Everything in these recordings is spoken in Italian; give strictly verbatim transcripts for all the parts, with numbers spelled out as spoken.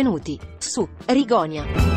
Benvenuti su Rigonia.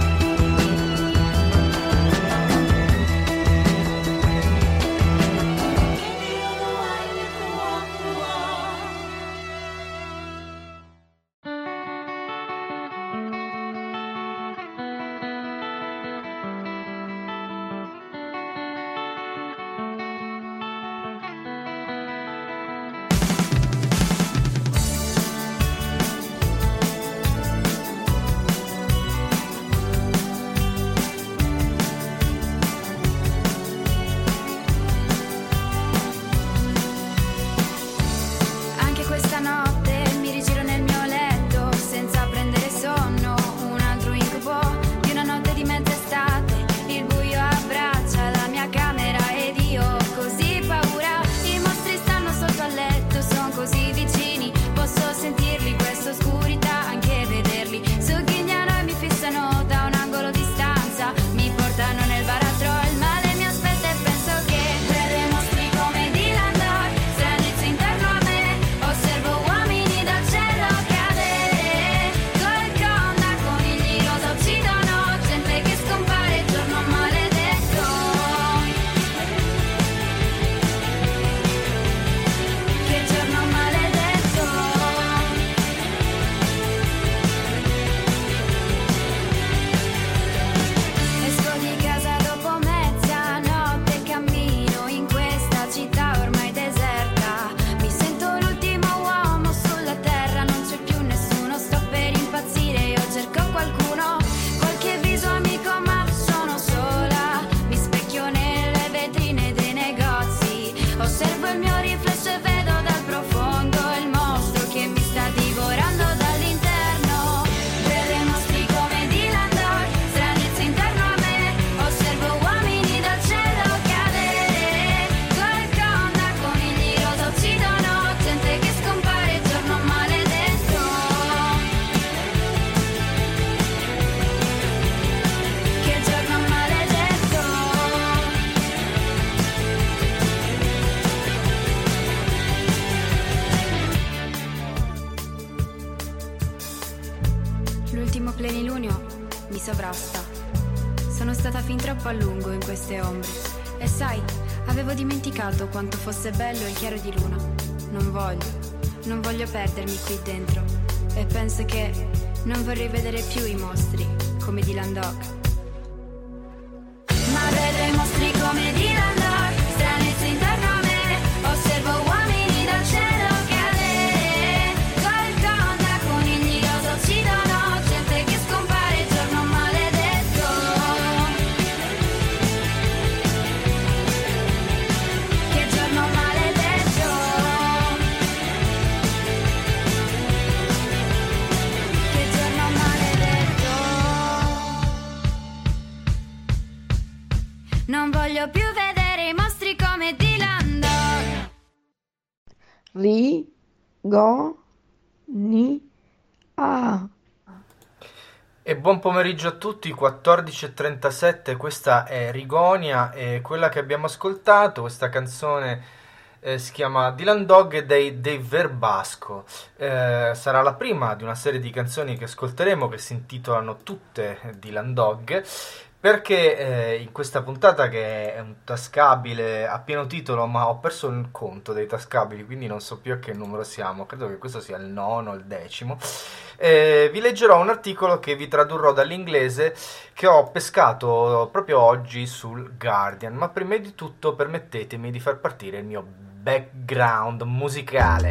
L'ultimo plenilunio mi sovrasta. Sono stata fin troppo a lungo in queste ombre. E sai, avevo dimenticato quanto fosse bello il chiaro di luna. Non voglio, non voglio perdermi qui dentro. E penso che non vorrei vedere più i mostri come Dylan Dog. Ma vedo i mostri come Dylan Dog, stranezze intorno a me. Osservo uomini dal cielo cadere. Golconda, conigli rosa uccidono, gente che scompare, giorno maledetto. Che giorno maledetto. Che giorno maledetto. Non voglio più vedere i mostri come Dylan Dog. Rigonia. E buon pomeriggio a tutti, quattordici e trentasette, questa è Rigonia e quella che abbiamo ascoltato, questa canzone eh, si chiama Dylan Dog dei, dei Verbasco. Eh, sarà la prima di una serie di canzoni che ascolteremo che si intitolano tutte Dylan Dog, perché eh, in questa puntata, che è un tascabile a pieno titolo, ma ho perso il conto dei tascabili, quindi non so più a che numero siamo, credo che questo sia il nono o il decimo, eh, vi leggerò un articolo che vi tradurrò dall'inglese, che ho pescato proprio oggi sul Guardian. Ma prima di tutto permettetemi di far partire il mio background musicale.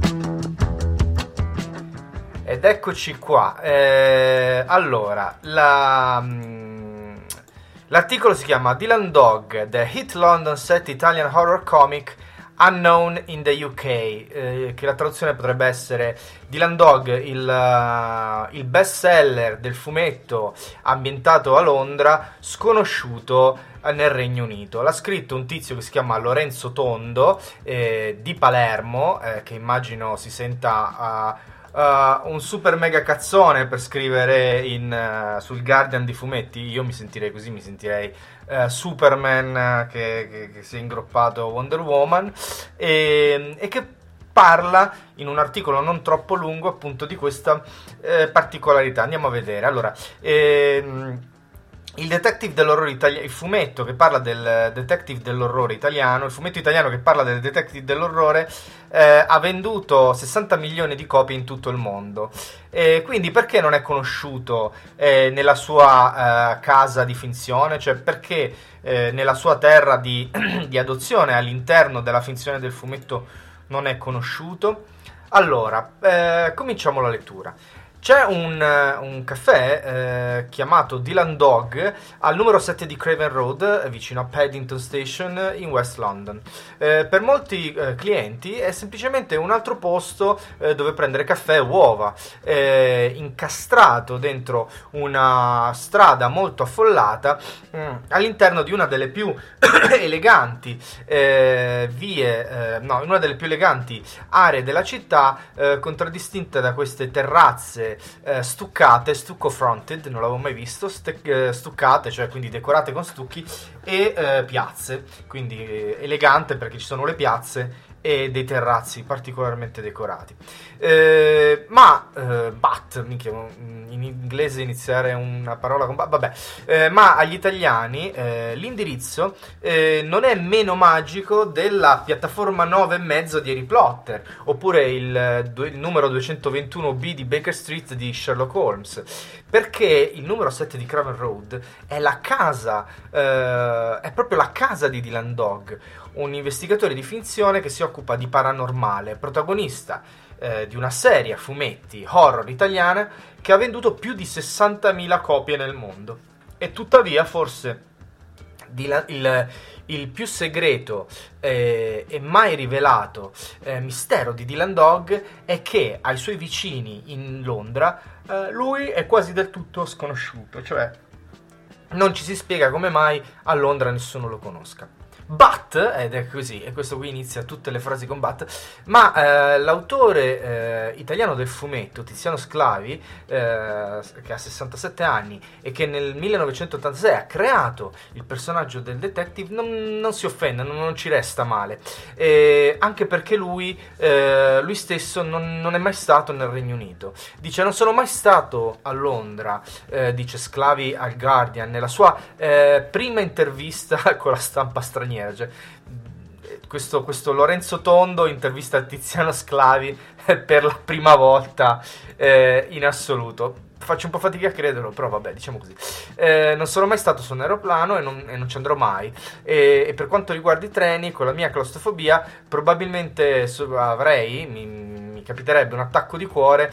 Ed eccoci qua. Eh, allora, la... L'articolo si chiama Dylan Dog, The Hit London Set Italian Horror Comic Unknown in the U K, eh, che la traduzione potrebbe essere Dylan Dog, il, uh, il best seller del fumetto ambientato a Londra, sconosciuto nel Regno Unito. L'ha scritto un tizio che si chiama Lorenzo Tondo, eh, di Palermo, eh, che immagino si senta... Uh, Uh, un super mega cazzone per scrivere in, uh, sul Guardian di fumetti. Io mi sentirei così, mi sentirei uh, Superman uh, che, che, che si è ingroppato Wonder Woman, e, e che parla in un articolo non troppo lungo appunto di questa eh, particolarità. Andiamo a vedere. Allora, ehm, il detective dell'orrore italiano, il fumetto che parla del detective dell'orrore italiano, il fumetto italiano che parla del detective dell'orrore eh, ha venduto sessanta milioni di copie in tutto il mondo. E quindi perché non è conosciuto eh, nella sua eh, casa di finzione? Cioè perché eh, nella sua terra di, di adozione all'interno della finzione del fumetto non è conosciuto? Allora, eh, cominciamo la lettura. C'è un, un caffè eh, chiamato Dylan Dog al numero sette di Craven Road, vicino a Paddington Station in West London. Eh, per molti eh, clienti è semplicemente un altro posto eh, dove prendere caffè e uova, eh, incastrato dentro una strada molto affollata mh, all'interno di una delle più eleganti eh, vie, eh, no, in una delle più eleganti aree della città, eh, contraddistinte da queste terrazze Eh, stuccate, stucco fronted, non l'avevo mai visto, ste- eh, stuccate, cioè quindi decorate con stucchi, e eh, piazze, quindi eh, elegante perché ci sono le piazze e dei terrazzi particolarmente decorati. Eh, ma eh, but, minchia, in inglese iniziare una parola con but, vabbè, eh, ma agli italiani eh, l'indirizzo eh, non è meno magico della piattaforma nove e mezzo di Harry Potter, oppure il, il numero duecentoventuno B di Baker Street di Sherlock Holmes, perché il numero sette di Craven Road è la casa, eh, è proprio la casa di Dylan Dog, un investigatore di finzione che si occupa di paranormale, protagonista eh, di una serie a fumetti horror italiana che ha venduto più di sessantamila copie nel mondo. E tuttavia forse il, il, il più segreto eh, e mai rivelato eh, mistero di Dylan Dog è che ai suoi vicini in Londra eh, lui è quasi del tutto sconosciuto, cioè non ci si spiega come mai a Londra nessuno lo conosca. But, ed è così, e questo qui inizia tutte le frasi con but, ma eh, l'autore eh, italiano del fumetto, Tiziano Sclavi, eh, che ha sessantasette anni e che nel millenovecentottantasei ha creato il personaggio del detective, non, non si offende, non, non ci resta male, eh, anche perché lui, eh, lui stesso non, non è mai stato nel Regno Unito. Dice: non sono mai stato a Londra, eh, dice Sclavi al Guardian, nella sua eh, prima intervista con la stampa straniera. Cioè, questo, questo Lorenzo Tondo intervista a Tiziano Sclavi per la prima volta eh, in assoluto. Faccio un po' fatica a crederlo, però vabbè, diciamo così. Eh, non sono mai stato su un aeroplano e non, e non ci andrò mai. E, e per quanto riguarda i treni, con la mia claustrofobia, probabilmente so, avrei, mi, mi capiterebbe un attacco di cuore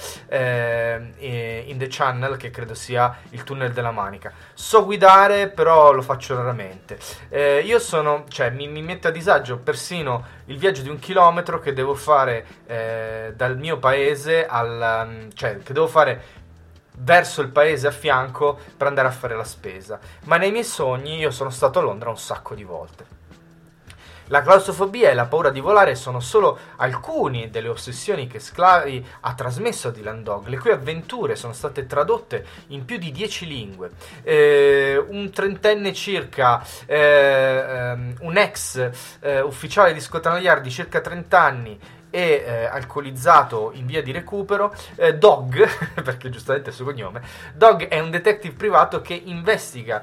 eh, in The Channel, che credo sia il tunnel della Manica. So guidare, però lo faccio raramente. Eh, io sono, cioè, mi, mi mette a disagio persino il viaggio di un chilometro che devo fare eh, dal mio paese al, cioè, che devo fare verso il paese a fianco per andare a fare la spesa. Ma nei miei sogni io sono stato a Londra un sacco di volte. La claustrofobia e la paura di volare sono solo alcune delle ossessioni che Sclavi ha trasmesso a Dylan Dog, le cui avventure sono state tradotte in più di dieci lingue. Eh, un trentenne circa, eh, um, un ex eh, ufficiale di Scotland Yard di circa trenta anni e eh, alcolizzato in via di recupero, eh, Dog, perché giustamente è il suo cognome, Dog è un detective privato che investiga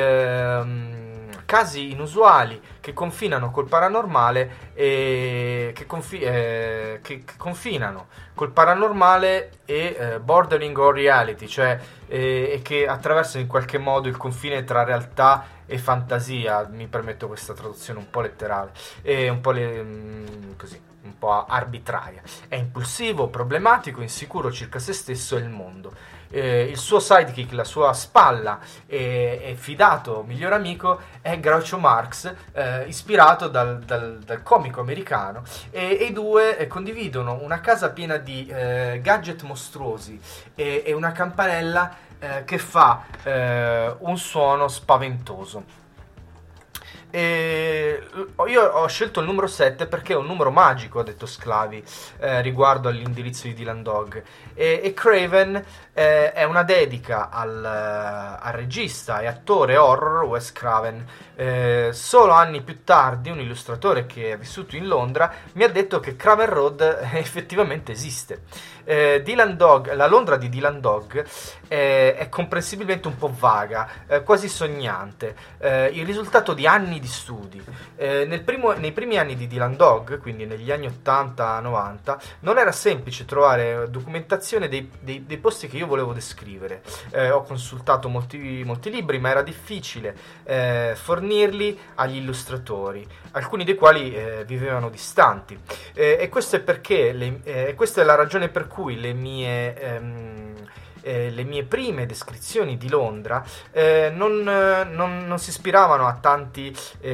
ehm, casi inusuali che confinano col paranormale e che, confi- eh, che, che confinano col paranormale e eh, bordering on reality, cioè eh, e che attraversano in qualche modo il confine tra realtà e fantasia. Mi permetto questa traduzione un po' letterale e un po' le, mh, così un po' arbitraria. È impulsivo, problematico, insicuro circa se stesso e il mondo. Eh, il suo sidekick, la sua spalla e, e fidato miglior amico è Groucho Marx, eh, ispirato dal, dal, dal comico americano, e, e i due eh, condividono una casa piena di eh, gadget mostruosi e, e una campanella eh, che fa eh, un suono spaventoso. E io ho scelto il numero sette perché è un numero magico, ha detto Sclavi, eh, riguardo all'indirizzo di Dylan Dog. E, e Craven eh, è una dedica al, al regista e attore horror Wes Craven. Eh, solo anni più tardi un illustratore che è vissuto in Londra mi ha detto che Craven Road effettivamente esiste. Eh, Dylan Dog, la Londra di Dylan Dog eh, è comprensibilmente un po' vaga, eh, quasi sognante, eh, il risultato di anni di studi. Eh, nel primo, nei primi anni di Dylan Dog, quindi negli anni ottanta novanta, non era semplice trovare documentazione dei, dei, dei posti che io volevo descrivere. Eh, ho consultato molti, molti libri, ma era difficile eh, fornirli agli illustratori, alcuni dei quali eh, vivevano distanti. Eh, e questo è perché le, eh, questa è la ragione per cui le mie ehm, Eh, le mie prime descrizioni di Londra eh, non, non, non si ispiravano a tanti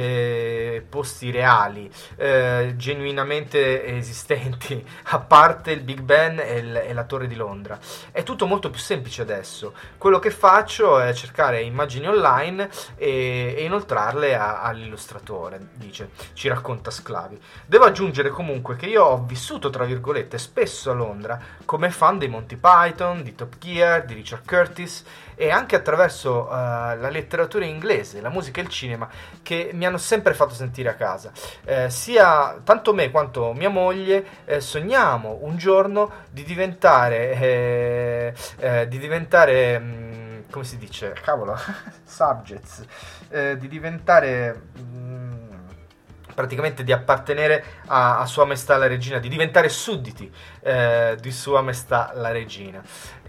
eh, posti reali, eh, genuinamente esistenti, a parte il Big Ben e, il, e la Torre di Londra. È tutto molto più semplice adesso. Quello che faccio è cercare immagini online e, e inoltrarle a, all'illustratore, dice, ci racconta Sclavi. Devo aggiungere comunque che io ho vissuto, tra virgolette, spesso a Londra come fan dei Monty Python, di Top Gear, di Richard Curtis, e anche attraverso uh, la letteratura inglese, la musica e il cinema, che mi hanno sempre fatto sentire a casa. Eh, sia tanto me quanto mia moglie eh, sogniamo un giorno di diventare eh, eh, di diventare mh, come si dice? Cavolo, subjects, eh, di diventare mh, praticamente di appartenere a, a Sua Maestà la Regina, di diventare sudditi eh, di Sua Maestà la Regina.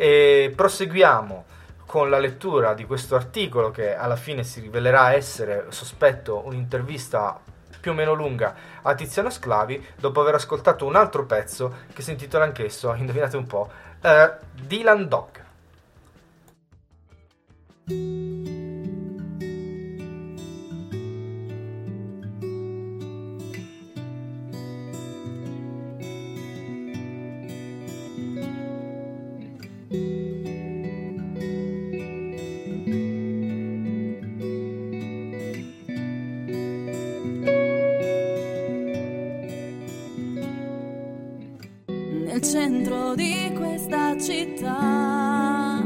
E proseguiamo con la lettura di questo articolo, che alla fine si rivelerà essere, sospetto, un'intervista più o meno lunga a Tiziano Sclavi, dopo aver ascoltato un altro pezzo che si intitola anch'esso, indovinate un po', uh, Dylan Dog. Nel centro di questa città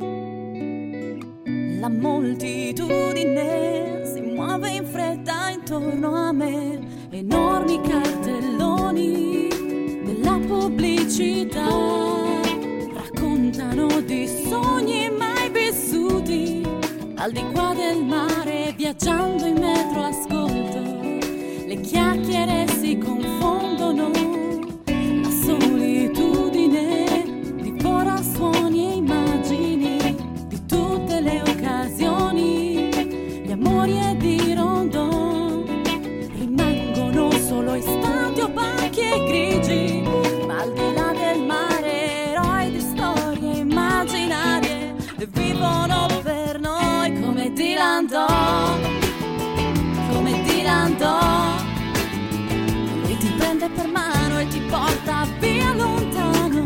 la moltitudine si muove in fretta intorno a me, enormi cartelloni della pubblicità raccontano di sogni mai vissuti al di qua del mare. Viaggiando in metro ascolto le chiacchiere si confondono, la solitudine divora suoni e immagini di tutte le occasioni, gli amori e di rondò rimangono solo istanti opachi e grigi, ma al di là del mare eroi di storie immaginarie vivono per noi come Dylan Dog, come Dylan Dog. Lui ti prende per mano e ti porta via lontano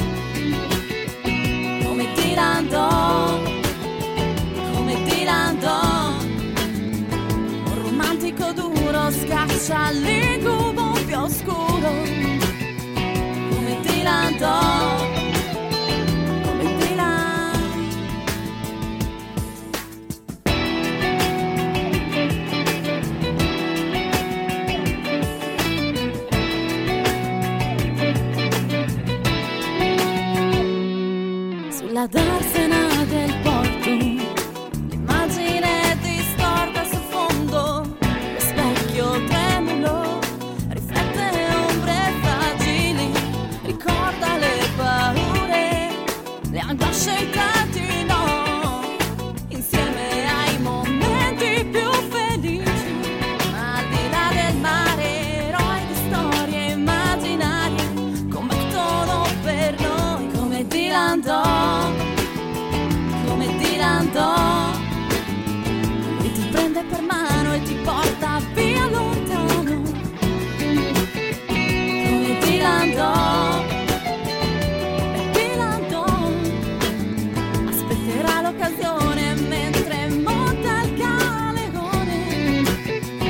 come Dylan Dog, come Dylan Dog. Un romantico duro scaccia l'incubo più oscuro come Dylan Dog. La darsena del porto, l'immagine distorta sul fondo, lo specchio tremulo riflette ombre fragili, ricorda le paure, le angosce e i tanti no, insieme ai momenti più felici, ma al di là del mare eroi di storie immaginarie combattono per noi come Dylan Dog. Lui ti prende per mano e ti porta via lontano come Dylan Dog. E Dylan Dog aspetterà l'occasione mentre monta il galeone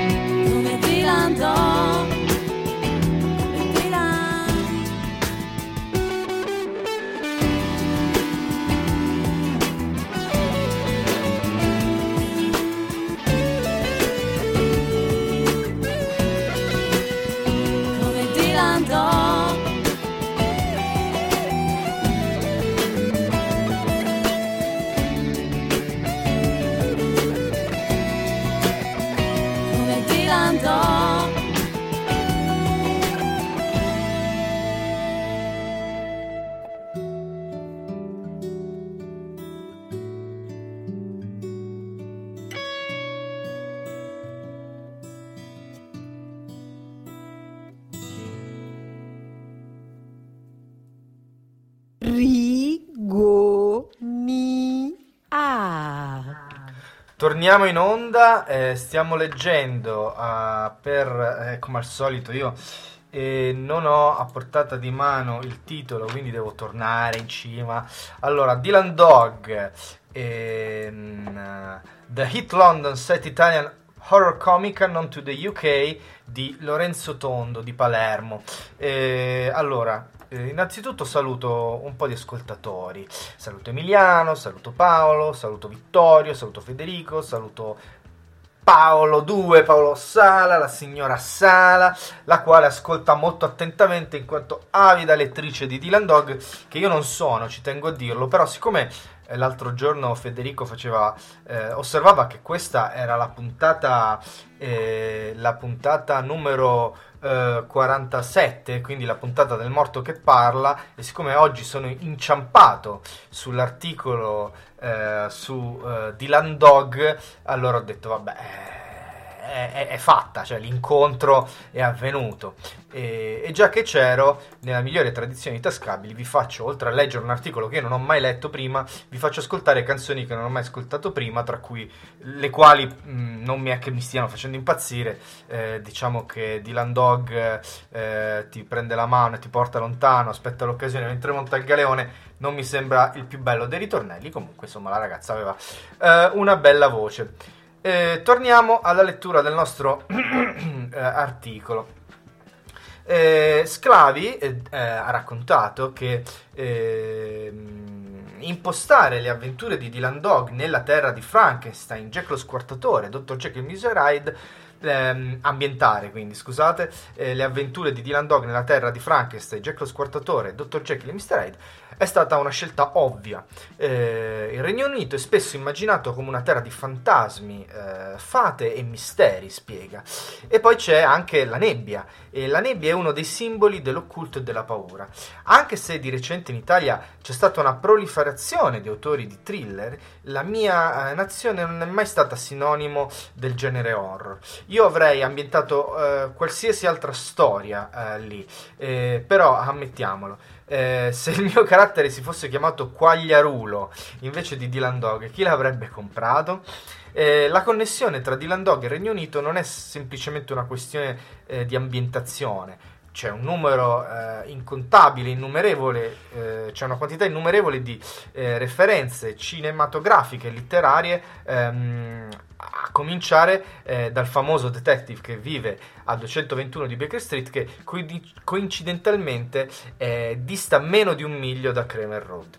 Torniamo in onda, eh, stiamo leggendo uh, per, eh, come al solito io eh, non ho a portata di mano il titolo, quindi devo tornare in cima. Allora, Dylan Dog, ehm, The Hit London Set Italian Horror Comic Unknown to the U K di Lorenzo Tondo di Palermo. Eh, allora, eh, innanzitutto saluto un po' di ascoltatori. Saluto Emiliano, saluto Paolo, saluto Vittorio, saluto Federico, saluto Paolo due, Paolo Sala, la signora Sala, la quale ascolta molto attentamente in quanto avida lettrice di Dylan Dog, che io non sono, ci tengo a dirlo, però siccome eh, l'altro giorno Federico faceva eh, osservava che questa era la puntata eh, la puntata numero eh, quarantasette, quindi la puntata del morto che parla, e siccome oggi sono inciampato sull'articolo Uh, su uh, Dylan Dog, allora ho detto vabbè, è, è, è fatta, cioè l'incontro è avvenuto, e, e già che c'ero, nella migliore tradizione di Tascabili, vi faccio, oltre a leggere un articolo che io non ho mai letto prima, vi faccio ascoltare canzoni che non ho mai ascoltato prima, tra cui le quali mh, non mi è che mi stiano facendo impazzire. Eh, diciamo che Dylan Dog eh, ti prende la mano e ti porta lontano, aspetta l'occasione mentre monta il galeone, non mi sembra il più bello dei ritornelli. Comunque, insomma, la ragazza aveva eh, una bella voce. Eh, torniamo alla lettura del nostro eh, articolo. Eh, Sclavi eh, eh, ha raccontato che eh, impostare le avventure di Dylan Dog nella terra di Frankenstein, Jack lo Squartatore, dottor Jekyll e mister Hyde, ehm, ambientare quindi, scusate, eh, le avventure di Dylan Dog nella terra di Frankenstein, Jack lo Squartatore, dottor Jekyll e mister Hyde, è stata una scelta ovvia. Eh, il Regno Unito è spesso immaginato come una terra di fantasmi, eh, fate e misteri, spiega. E poi c'è anche la nebbia, e la nebbia è uno dei simboli dell'occulto e della paura. Anche se di recente in Italia c'è stata una proliferazione di autori di thriller, la mia eh, nazione non è mai stata sinonimo del genere horror. Io avrei ambientato eh, qualsiasi altra storia eh, lì, eh, però ammettiamolo. Eh, se il mio carattere si fosse chiamato Quagliarulo invece di Dylan Dog, chi l'avrebbe comprato? Eh, la connessione tra Dylan Dog e il Regno Unito non è semplicemente una questione eh, di ambientazione. C'è un numero eh, incontabile, innumerevole, eh, c'è una quantità innumerevole di eh, referenze cinematografiche e letterarie, ehm, a cominciare eh, dal famoso detective che vive a duecentoventuno di Baker Street, che coincidentalmente eh, dista meno di un miglio da Kramer Road.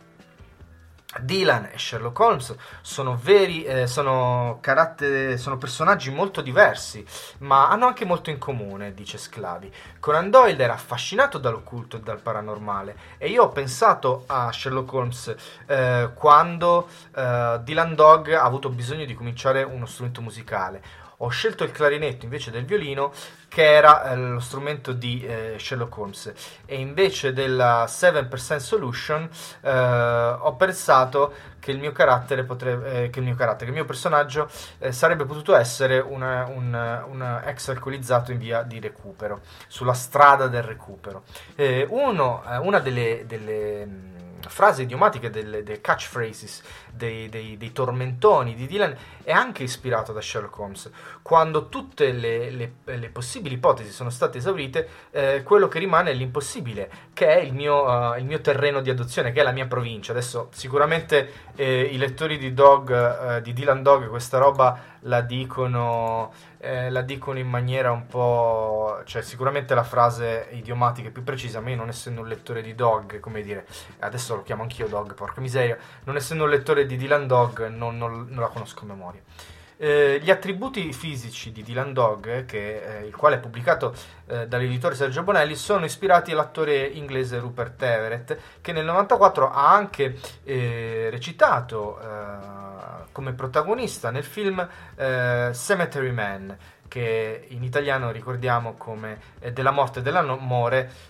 Dylan e Sherlock Holmes sono veri, eh, sono, caratteri, sono personaggi molto diversi, ma hanno anche molto in comune, dice Sclavi. Conan Doyle era affascinato dall'occulto e dal paranormale, e io ho pensato a Sherlock Holmes eh, quando eh, Dylan Dog ha avuto bisogno di cominciare uno strumento musicale. Ho scelto il clarinetto invece del violino, che era eh, lo strumento di eh, Sherlock Holmes, e invece della seven percent Solution eh, ho pensato che il mio carattere potrebbe, eh, che il mio carattere, che il mio personaggio eh, sarebbe potuto essere una, un, un ex alcolizzato in via di recupero, sulla strada del recupero. Eh, uno, eh, una delle, delle mh, frasi idiomatiche, delle, delle catchphrases, dei, dei, dei tormentoni di Dylan è anche ispirato da Sherlock Holmes. Quando tutte le, le, le possibili ipotesi sono state esaurite, eh, quello che rimane è l'impossibile, che è il mio, uh, il mio terreno di adozione, che è la mia provincia. Adesso sicuramente eh, i lettori di Dog, uh, di Dylan Dog, questa roba la dicono, eh, la dicono in maniera un po', cioè sicuramente la frase idiomatica è più precisa, ma io, non essendo un lettore di Dog, come dire, adesso lo chiamo anch'io Dog, porca miseria, non essendo un lettore di Dylan Dog non, non, non la conosco a memoria. Eh, gli attributi fisici di Dylan Dog, che, eh, il quale è pubblicato eh, dall'editore Sergio Bonelli, sono ispirati all'attore inglese Rupert Everett, che nel novantaquattro ha anche eh, recitato eh, come protagonista nel film eh, Cemetery Man, che in italiano ricordiamo come eh, Della morte e dell'amore,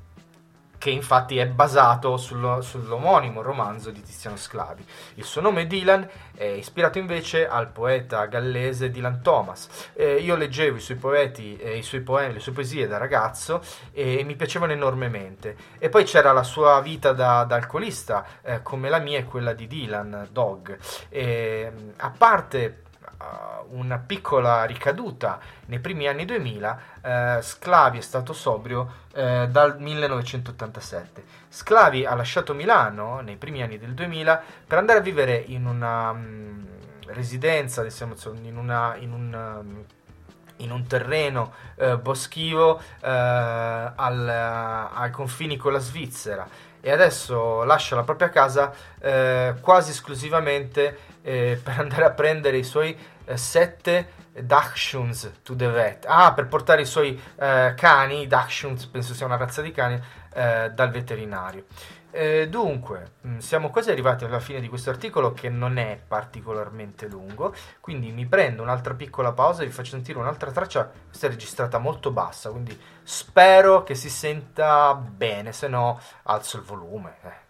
che infatti è basato sullo, sull'omonimo romanzo di Tiziano Sclavi. Il suo nome Dylan è ispirato invece al poeta gallese Dylan Thomas. Eh, io leggevo i suoi poeti, eh, i suoi poemi, le sue poesie da ragazzo, e mi piacevano enormemente. E poi c'era la sua vita da, da alcolista, eh, come la mia e quella di Dylan Dog. E, a parte una piccola ricaduta nei primi anni duemila. eh, Sclavi è stato sobrio eh, dal millenovecentottantasette. Sclavi ha lasciato Milano nei primi anni del duemila per andare a vivere in una mh, residenza, diciamo, in, una, in un... Um, in un terreno eh, boschivo eh, al, ai confini con la Svizzera, e adesso lascia la propria casa eh, quasi esclusivamente eh, per andare a prendere i suoi eh, sette Dachshunds to the vet. Ah, per portare i suoi eh, cani, Dachshunds penso sia una razza di cani, eh, dal veterinario. Eh, dunque, mh, siamo quasi arrivati alla fine di questo articolo, che non è particolarmente lungo, quindi mi prendo un'altra piccola pausa e vi faccio sentire un'altra traccia. Questa è registrata molto bassa, quindi spero che si senta bene, se no alzo il volume. Eh.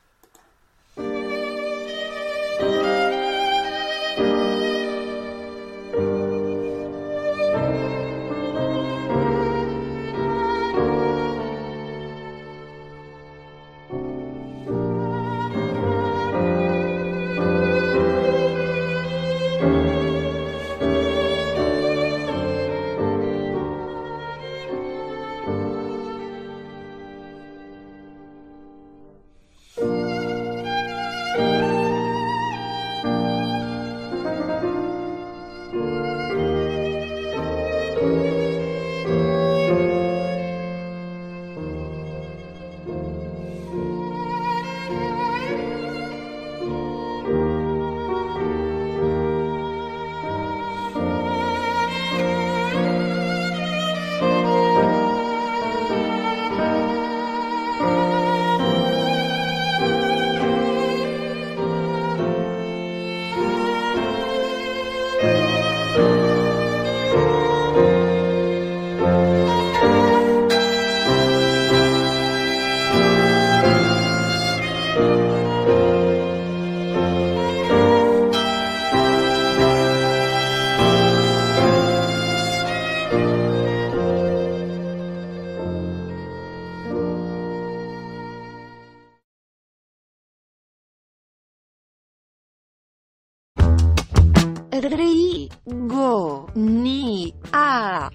Rigonia.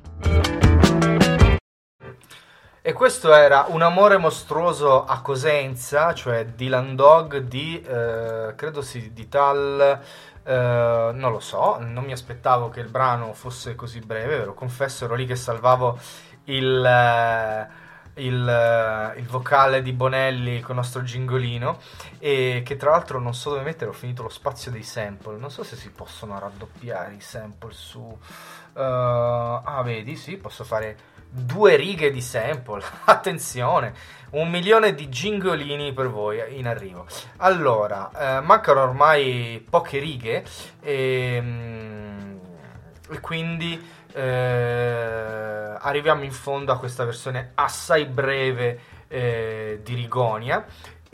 E questo era Un amore mostruoso a Cosenza, cioè Dylan Dog di, eh, credo si di tal, eh, non lo so, non mi aspettavo che il brano fosse così breve, ve lo confesso, ero lì che salvavo il, eh, il, eh, il vocale di Bonelli con il nostro gingolino, e che tra l'altro non so dove mettere, ho finito lo spazio dei sample, non so se si possono raddoppiare i sample su... Uh, ah, vedi, sì, posso fare... due righe di sample, attenzione, un milione di gingolini per voi in arrivo. Allora, eh, mancano ormai poche righe e, e quindi eh, arriviamo in fondo a questa versione assai breve eh, di Rigonia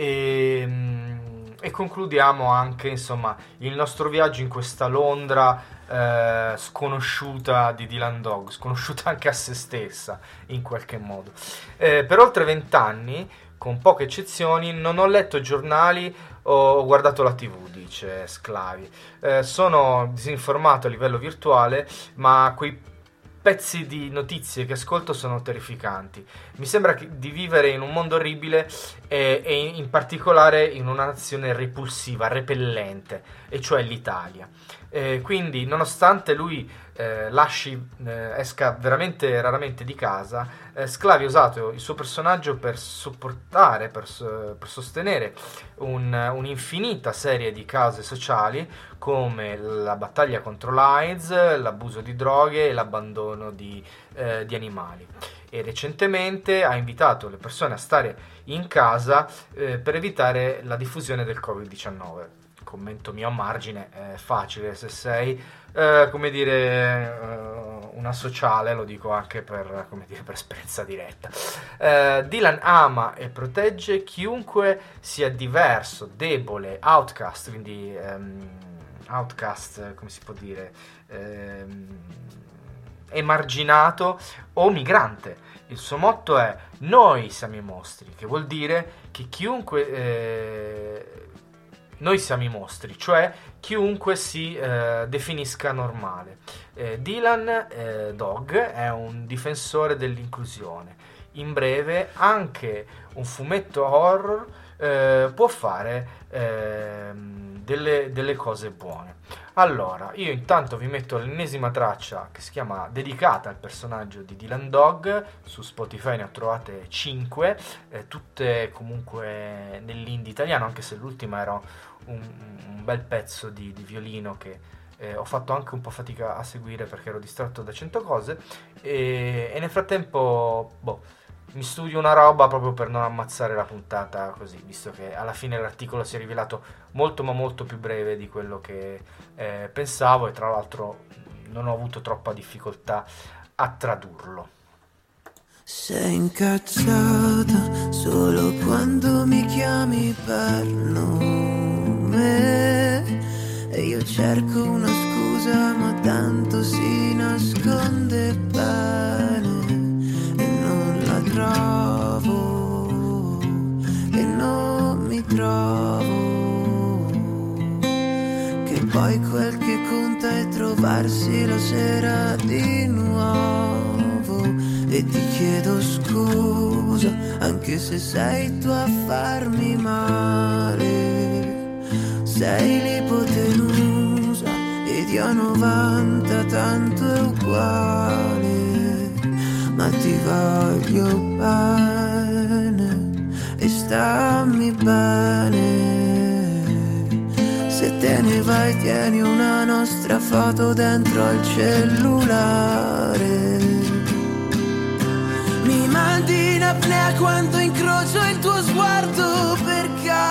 e, e concludiamo anche, insomma, il nostro viaggio in questa Londra Eh, sconosciuta di Dylan Dog, sconosciuta anche a se stessa in qualche modo. Eh, per oltre vent'anni, con poche eccezioni, non ho letto giornali o guardato la tivù, dice Sclavi. Eh, sono disinformato a livello virtuale, ma quei pezzi di notizie che ascolto sono terrificanti. Mi sembra che, di vivere in un mondo orribile e, e in, in particolare in una nazione repulsiva, repellente, e cioè l'Italia. Eh, quindi, nonostante lui eh, lasci, eh, esca veramente raramente di casa, eh, Sclavi ha usato il suo personaggio per supportare, per, per sostenere un, un'infinita serie di cause sociali, come la battaglia contro l'AIDS, l'abuso di droghe e l'abbandono di, eh, di animali. E recentemente ha invitato le persone a stare in casa eh, per evitare la diffusione del covid diciannove. Commento mio a margine, è facile, se sei eh, come dire eh, una sociale, lo dico anche per, come dire, per esperienza diretta. eh, Dylan ama e protegge chiunque sia diverso, debole, outcast, quindi ehm, outcast, come si può dire, ehm, emarginato o migrante. Il suo motto è noi siamo i mostri, che vuol dire che chiunque eh, noi siamo i mostri, cioè chiunque si eh, definisca normale. Eh, Dylan eh, Dog è un difensore dell'inclusione. In breve, anche un fumetto horror eh, può fare eh, delle, delle cose buone. Allora, io intanto vi metto l'ennesima traccia che si chiama dedicata al personaggio di Dylan Dog. Su Spotify ne ho trovate cinque, eh, tutte comunque nell'indie italiano, anche se l'ultima era un, un bel pezzo di, di violino che eh, ho fatto anche un po' fatica a seguire perché ero distratto da cento cose, e, e nel frattempo boh, mi studio una roba proprio per non ammazzare la puntata così, visto che alla fine l'articolo si è rivelato molto ma molto più breve di quello che eh, pensavo, e tra l'altro non ho avuto troppa difficoltà a tradurlo. Sei incazzata solo quando mi chiami per nome e io cerco una scusa ma tanto si nasconde bene e non la trovo e non mi trovo, che poi quel che conta è trovarsi la sera di nuovo. E ti chiedo scusa, anche se sei tu a farmi male. Sei l'ipotenusa ed io a novanta, tanto è uguale. Ma ti voglio bene e stammi bene. Se te ne vai tieni una nostra foto dentro al cellulare. Mi mandi in apnea quando incrocio il tuo sguardo per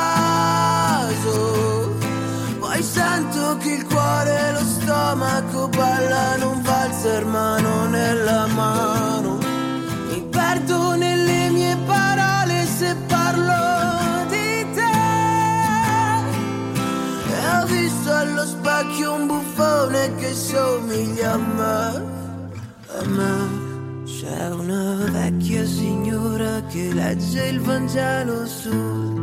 caso. Poi sento che il cuore e lo stomaco ballano un valzer mano nella mano. Mi perdo nelle mie parole se parlo di te. E ho visto allo specchio un buffone che somiglia a me, a me. C'è una vecchia signora che legge il Vangelo sul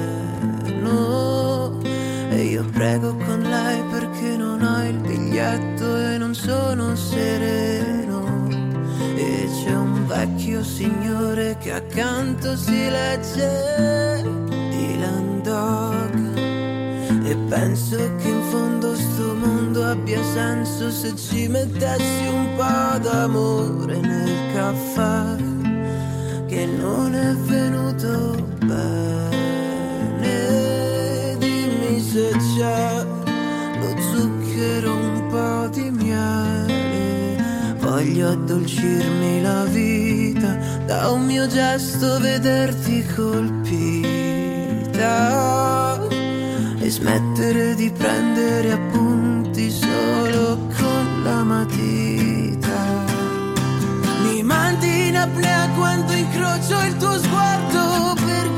treno e io prego con lei perché non ho il biglietto e non sono sereno. E c'è un vecchio signore che accanto si legge Dylan Dog e penso che in fondo sto mondo abbia senso se ci mettessi un po' d'amore nel caffè che non è venuto bene. Dimmi se c'è lo zucchero, un po' di miele. Voglio addolcirmi la vita da un mio gesto, vederti colpita e smettere di prendere appunti solo con la matita. Mi mandi in apnea quando incrocio il tuo sguardo per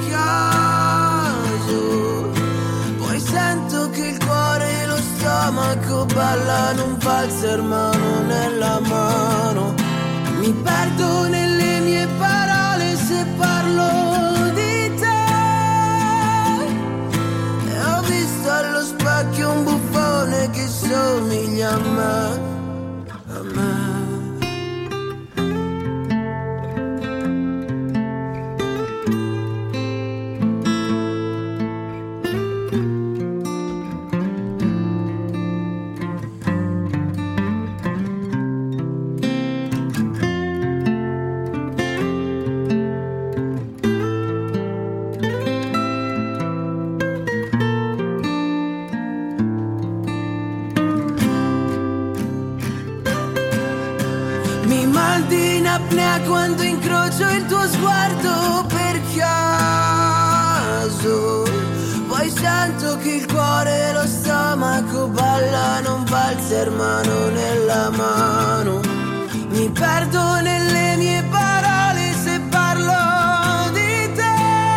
caso. Poi sento che il cuore e lo stomaco ballano un valzer mano nella mano. Mi perdo nelle mie parole se parlo di te. E ho visto allo specchio un buffone che somiglia a me, a me. Quando incrocio il tuo sguardo per caso, poi sento che il cuore e lo stomaco ballano un valzer mano nella mano. Mi perdo nelle mie parole se parlo di te.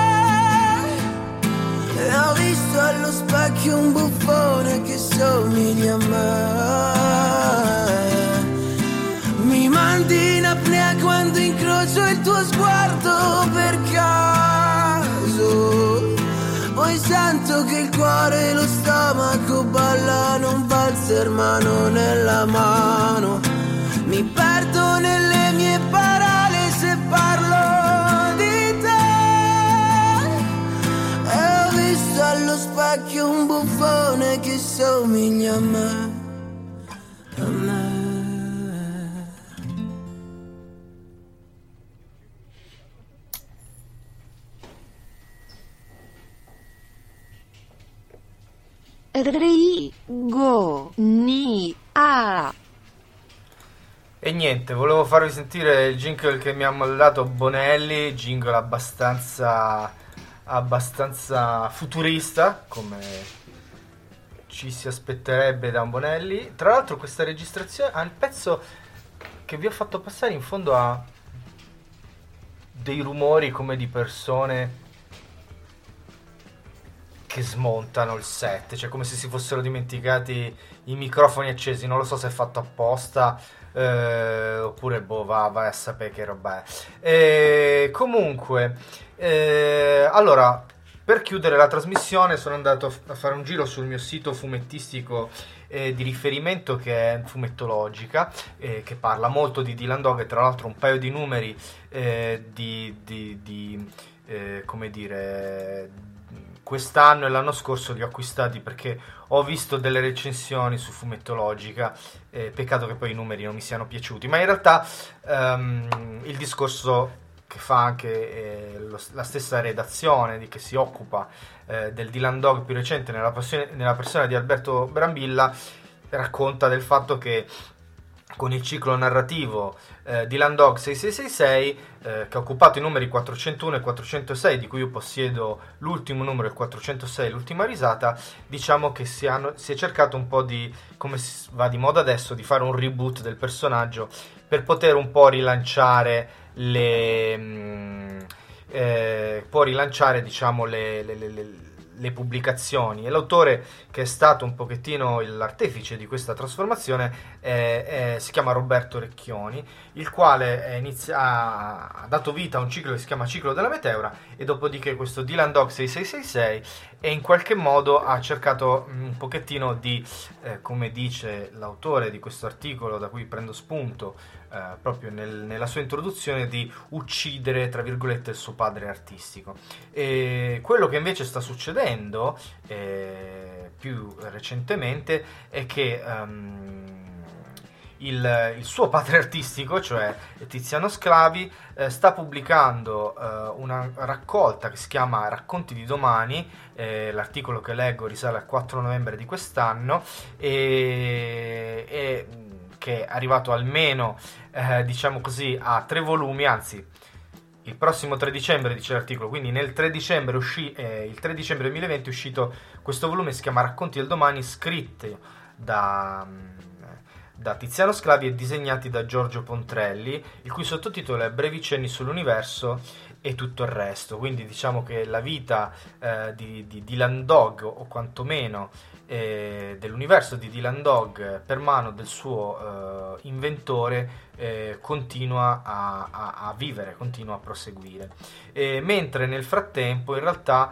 E ho visto allo specchio un buffone che somiglia a me. Mi mandi in apnea quando incrocio il tuo sguardo per caso, poi sento che il cuore e lo stomaco ballano un valzer mano nella mano. Mi perdo nelle mie parole se parlo di te. E ho visto allo specchio un buffone che somiglia a me, a me. Rigonia. E niente, volevo farvi sentire il jingle che mi ha mandato Bonelli, jingle abbastanza abbastanza futurista, come ci si aspetterebbe da un Bonelli. Tra l'altro questa registrazione, ah, il pezzo che vi ho fatto passare in fondo ha dei rumori come di persone che smontano il set, cioè come se si fossero dimenticati i microfoni accesi. Non lo so se è fatto apposta, eh, oppure boh, va, vai a sapere che roba è. E comunque, eh, allora, per chiudere la trasmissione sono andato a fare un giro sul mio sito fumettistico eh, di riferimento, che è Fumettologica, eh, che parla molto di Dylan Dog, e tra l'altro un paio di numeri eh, di, di, di eh, come dire, quest'anno e l'anno scorso li ho acquistati perché ho visto delle recensioni su Fumettologica, eh, peccato che poi i numeri non mi siano piaciuti, ma in realtà um, il discorso che fa anche eh, lo, la stessa redazione di che si occupa eh, del Dylan Dog più recente nella, passione, nella persona di Alberto Brambilla, racconta del fatto che con il ciclo narrativo eh, Dylan Dog sei sei sei sei, eh, che ha occupato i numeri quattrocentouno e quattrocentosei, di cui io possiedo l'ultimo numero, il quattrocentosei, l'ultima risata, diciamo che si, hanno, si è cercato un po' di, come si va di moda adesso, di fare un reboot del personaggio per poter un po' rilanciare le mh, eh, può rilanciare diciamo le, le, le, le le pubblicazioni, e l'autore che è stato un pochettino l'artefice di questa trasformazione è, è, si chiama Roberto Recchioni, il quale è inizia- ha, ha dato vita a un ciclo che si chiama Ciclo della Meteora, e dopodiché questo Dylan Dog sei sei sei sei, e in qualche modo ha cercato un pochettino di, eh, come dice l'autore di questo articolo da cui prendo spunto eh, proprio nel, nella sua introduzione, di uccidere tra virgolette il suo padre artistico. E quello che invece sta succedendo eh, più recentemente è che um, il, il suo padre artistico, cioè Tiziano Sclavi, eh, sta pubblicando eh, una raccolta che si chiama Racconti di domani. Eh, l'articolo che leggo risale al quattro novembre di quest'anno, e, e che è arrivato almeno eh, diciamo così a tre volumi, anzi il prossimo tre dicembre dice l'articolo, quindi nel tre dicembre uscì, eh, il tre dicembre duemilaventi è uscito questo volume, si chiama Racconti del domani, scritti da, da Tiziano Sclavi e disegnati da Giorgio Pontrelli, il cui sottotitolo è Brevi cenni sull'universo e tutto il resto. Quindi diciamo che la vita eh, di, di Dylan Dog, o quantomeno eh, dell'universo di Dylan Dog per mano del suo eh, inventore, eh, continua a, a, a vivere, continua a proseguire. E mentre nel frattempo in realtà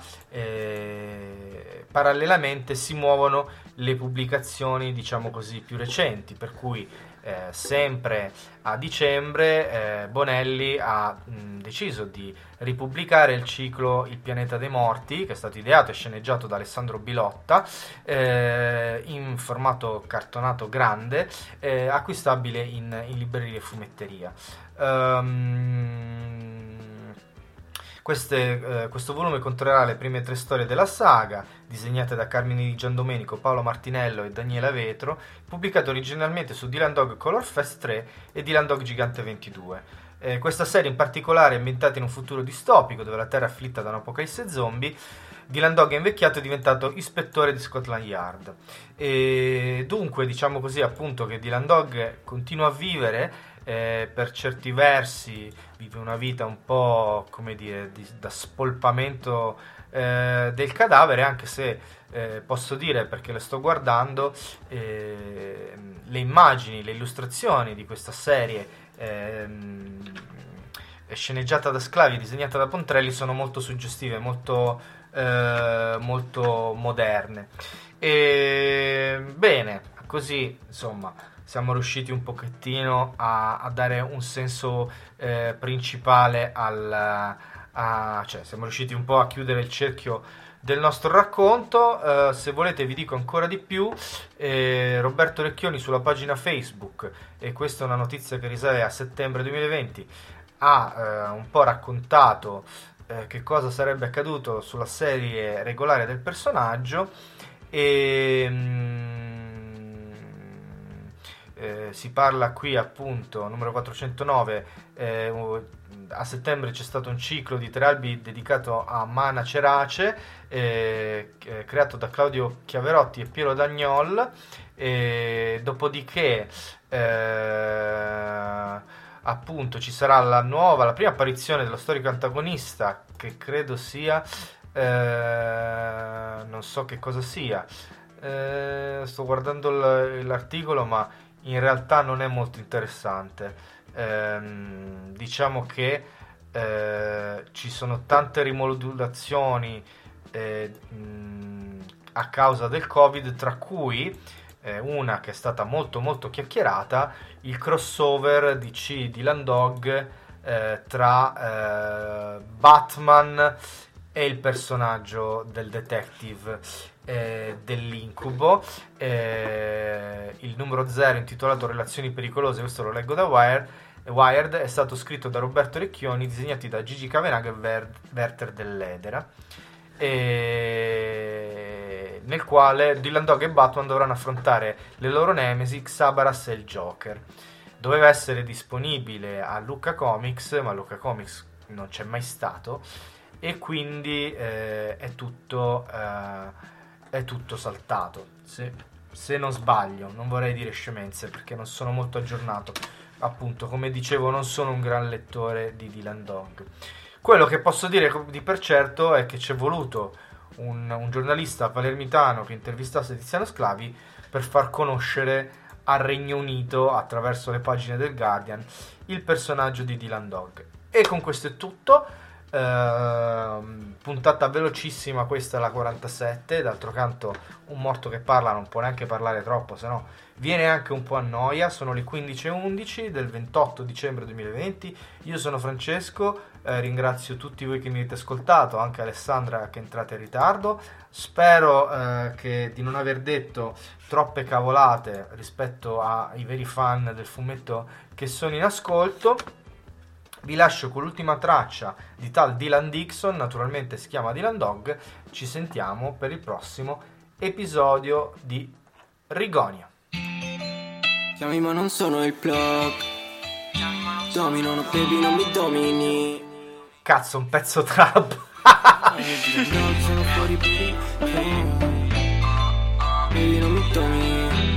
eh, parallelamente si muovono le pubblicazioni, diciamo così, più recenti, per cui Eh, sempre a dicembre eh, Bonelli ha mh, deciso di ripubblicare il ciclo Il pianeta dei morti, che è stato ideato e sceneggiato da Alessandro Bilotta, eh, in formato cartonato grande, eh, acquistabile in, in libreria e fumetteria. Um, Queste, eh, questo volume conterrà le prime tre storie della saga, disegnate da Carmine Di Giandomenico, Paolo Martinello e Daniela Vetro, pubblicate originalmente su Dylan Dog Color Fest tre e Dylan Dog Gigante ventidue. Eh, questa serie in particolare è ambientata in un futuro distopico dove la Terra è afflitta da un'apocalisse zombie. Dylan Dog è invecchiato e diventato ispettore di Scotland Yard. E dunque diciamo così appunto che Dylan Dog continua a vivere. Eh, per certi versi vive una vita un po', come dire, di, da spolpamento eh, del cadavere, anche se eh, posso dire, perché le sto guardando, eh, le immagini, le illustrazioni di questa serie eh, sceneggiata da Sclavi e disegnata da Pontrelli sono molto suggestive, molto eh, molto moderne. E bene, così insomma siamo riusciti un pochettino a, a dare un senso eh, principale al a, cioè siamo riusciti un po' a chiudere il cerchio del nostro racconto. Eh, se volete vi dico ancora di più. eh, Roberto Recchioni sulla pagina Facebook, e questa è una notizia che risale a settembre duemilaventi, ha eh, un po' raccontato eh, che cosa sarebbe accaduto sulla serie regolare del personaggio, e mm, eh, si parla qui appunto numero quattrocentonove. eh, a settembre c'è stato un ciclo di tre albi dedicato a Mana Cerace, eh, creato da Claudio Chiaverotti e Piero Dagnol, e dopodiché eh, appunto ci sarà la nuova, la prima apparizione dello storico antagonista, che credo sia eh, non so che cosa sia, eh, sto guardando l- l'articolo ma in realtà non è molto interessante. Ehm, diciamo che eh, ci sono tante rimodulazioni eh, mh, a causa del Covid, tra cui eh, una che è stata molto molto chiacchierata, il crossover D C Dylan Dog eh, tra eh, Batman e il personaggio del detective eh, dell'incubo. Eh, il numero zero, intitolato Relazioni pericolose, questo lo leggo da Wired, Wired, è stato scritto da Roberto Recchioni, disegnati da Gigi Cavenaghi e Ver- Werther Dell'Edera, e nel quale Dylan Dog e Batman dovranno affrontare le loro nemesi Xabaras e il Joker. Doveva essere disponibile a Lucca Comics, ma Lucca Comics non c'è mai stato, e quindi eh, è tutto eh, è tutto saltato, se, se non sbaglio. Non vorrei dire scemenze perché non sono molto aggiornato, appunto, come dicevo non sono un gran lettore di Dylan Dog. Quello che posso dire di per certo è che c'è voluto un, un giornalista palermitano che intervistasse Tiziano Sclavi per far conoscere al Regno Unito, attraverso le pagine del Guardian, il personaggio di Dylan Dog. E con questo è tutto. Uh, puntata velocissima questa, la quarantasette. D'altro canto un morto che parla non può neanche parlare troppo, se no viene anche un po' a noia. Sono le quindici e undici del ventotto dicembre duemilaventi. Io sono Francesco, eh, ringrazio tutti voi che mi avete ascoltato, anche Alessandra che è entrata in ritardo. Spero eh, che di non aver detto troppe cavolate rispetto ai veri fan del fumetto che sono in ascolto. Vi lascio con l'ultima traccia di tal Dylan Dixon, naturalmente si chiama Dylan Dog. Ci sentiamo per il prossimo episodio di Rigonia. Chiami ma non sono il plug, domino, no baby non mi domini. Cazzo, un pezzo trap. Sono fuori per il baby non mi domini.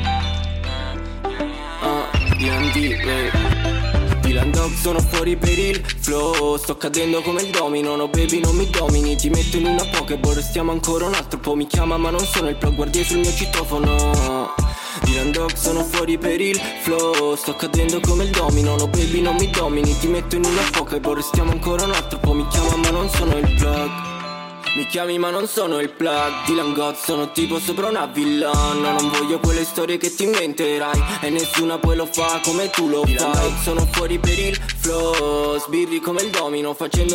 Ah, Dylan D, Dylan Dog, sono fuori per il flow. Sto cadendo come il domino, no baby non mi domini. Ti metto in una pokeball, restiamo ancora un altro po'. Mi chiama ma non sono il plug, guardi sul mio citofono. Dylan Dog, sono fuori per il flow. Sto cadendo come il domino, no baby non mi domini. Ti metto in una pokeball, restiamo ancora un altro po'. Mi chiama ma non sono il plug. Mi chiami ma non sono il plug. Dylan God, sono tipo sopra una villa. No, non voglio quelle storie che ti inventerai, e nessuna poi lo fa come tu lo fai. Sono fuori per il flow, sbirri come il domino, facendo